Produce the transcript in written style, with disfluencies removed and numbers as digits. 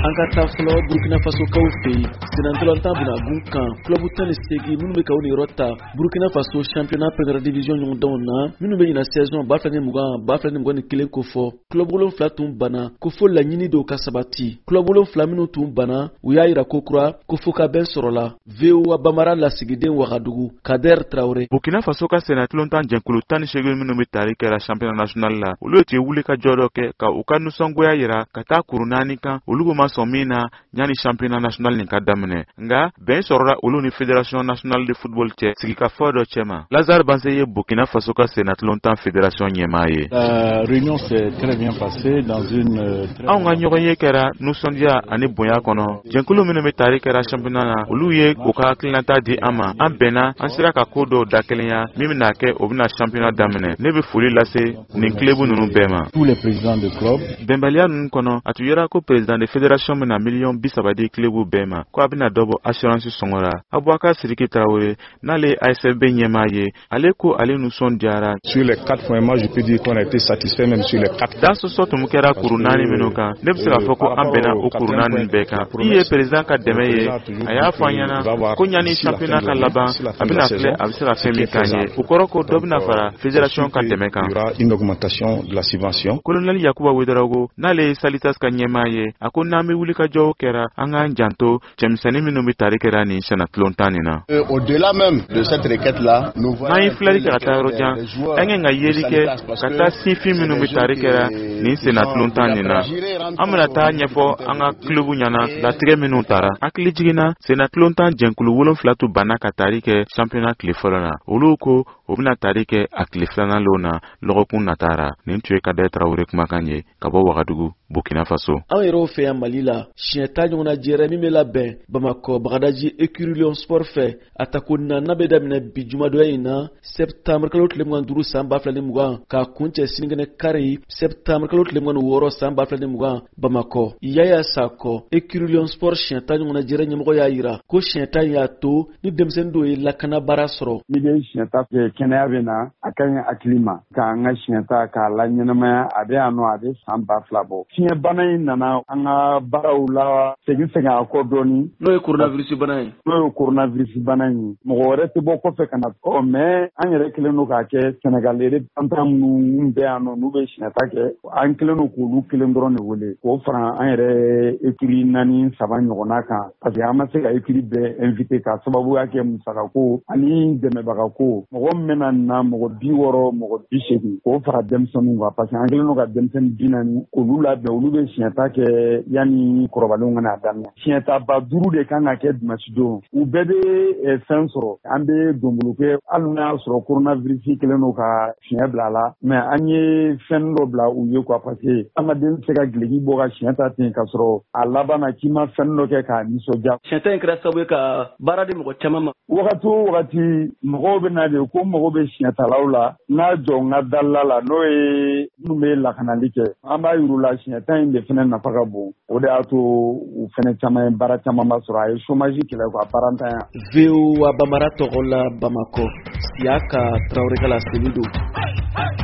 Angata folo Burkina Faso Kaufe, Senantolanta Bunagunkan, Club Tanisegi, Munubeka Unirota, Burkina Faso Championnat Première Division Yondona, Munube na saison Bafane Mugan, Bafane Mugani Kilen Kofo, Club Wolon Flatum Bana, Kofo la Nini do Kasabati, Club Wolon Flamino Tumbana, Uyaira Kokra, Kofo Kaben Sorola, Veo Abamara la Sigiden Ouagadougou, Kader Traoré. Burkina Faso ka Senatlontan Jenkulu Tanisegi Munube Tarike la Championnat National la, Uluti Wulika Joroke, ka Ukanu Songoya Yira, Kata Kurunanika, Uluguma Somina, Nyani Championnat National Ninka Damene, Nga, Ben Sorora Uluni Fédération Nationale de Football Tchè, Sigika Fodo Tchema. Lazare Banseye Burkina Faso ka Senatlontan Fédération Nyemaye. La réunion s'est très bien passée dans une très bonne ambiance. Kera, nous sommes déjà année boya kono. Jenkulu Munube Tarike la Championnat na, Uluye Oka Klanta di Ama, Ambena, Ansiraka Kodo Dakelenya, Miminake Obina Championnat Damene, Nebe Fuli Lase, Ninklebu Nunu Bema. Tous les présidents de club. Bembalia Nunu kono, atuyera ko président de fédération mena million bisabadi Klebu Bema, ko abina dobo assurance songora. Abouaka Sidiki Traoré, nale ASFB Nyemaye, aleko ale nous son diara. Sur les 4 points, moi je peux dire qu'on a été satisfait même sur les 4. Dans ce sort mukera kurunani menoka, nebsira foko ambena o kurunani beka. Iye président ka demeye, aya fanyana, ko nyani championnat ka laba, abina fle abisira femi kanye. Ukoroko dobna fara fédération ka demeka. Il y aura une augmentation de la subvention. Colonel Yakuba Wedarago, nale salitas ka Nyemaye, akona mi wulika jo kera, anga njanto, chemsani minumi tarikera ni Senatlontanina. Au-delà même de cette requête-là, nous voyons enga yelike kata sifi minumi tarikera ni Senatlontanina. Amana ta nyefo anga klubu nyana la 3 minutara. Aklijigina Senatlontan Jenkulu wolon flatu bana katarike championnat klifolona. Uluko obina tarike akliflana lona logokun natara. Nintue Kader Traoré kumakanye kabo Ouagadougou Burkina Faso. Awero fe Malila, Chienta nyona Jeremy Melaben, Bamako Bagadaji Écurie Sport fait, Atakuna Nabedamina Bijuma doina, septembre kalot lemganduru samba flane mugan, ka kunche sinigene kari, septembre kalot lemgan woro samba flane mugan, Bamako, Yaya Sako, Écurie Sport Chienta nyona Jeremy Moya ira, ko Chienta yato, ni demsendo e lakana barasro. Mide Chienta ke kenavena, akanya aklima, ka nga Chienta ka lanyama ade ano ade samba flabo. Tiɲɛ bana in nana an ka baaraw la segin a kɔ dɔɔni. N'o ye coronavirus bana ye. N'o ye coronavirus bana in. Mɔgɔ wɛrɛ tɛ bɔ kɔfɛ ka na. Mais an yɛrɛ kɛlen don k'a kɛ Sénégalais tantan minnu bɛ yan nɔ n'u bɛ siɲɛta kɛ. An kɛlen don k'olu kelen dɔrɔn de wele. K'o fara an yɛrɛ écurie 4-3 ɲɔgɔnna kan. Parce que an ma se ka écurie bɛɛ invité k'a sababuya kɛ musakako ani dɛmɛbagako. Mɔgɔ min bɛna na mɔgɔ 60, mɔgɔ 80 k'o fara denmisɛnninw kan. Parce que an kɛlen don ka denmisɛnnin 40 k'olu labɛn. Olu bɛ siɲɛta kɛ yanni kɔrɔbalenw kana daminɛ. Siɲɛtaba 5 de kan ka kɛ dimanche don. U bɛɛ bɛ fɛn sɔrɔ. An bɛ donbolo kɛ hali n'a y'a sɔrɔ coronavirus kɛlen don ka siɲɛ bila la. Mais an ye fɛn dɔ bila u ye quoi parce que adamaden tɛ se ka gileki bɔ ka siɲɛta ten k'a sɔrɔ a laban na k'i ma fɛn dɔ kɛ k'a nisɔndiya. Siɲɛta in kɛra sababu ye ka baara di mɔgɔ caman ma. Wagati o wagati mɔgɔw bɛ na de ko mago bɛ siɲɛtalaw la n'a jɔ n ka dalila la n'o ye minnu bɛ lakanali kɛ. An b'a yir'u la siɲɛta in de fɛnɛ nafa ka bon. O de y'a to u fɛnɛ caman ye baara caman ba sɔrɔ a ye chômage kɛlɛ quoi baara ntanya. Veo Abamara tɔgɔ la Bamako, Siaka Traoré ka la Selido.